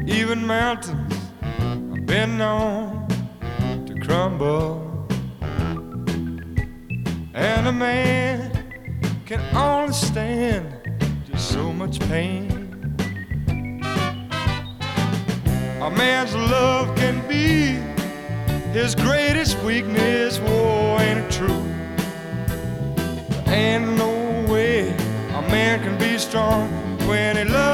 Even mountains have been known to crumble, and a man can only stand just so much pain. A man's love can be his greatest weakness. War ain't true. There ain't no way a man can be strong when he loves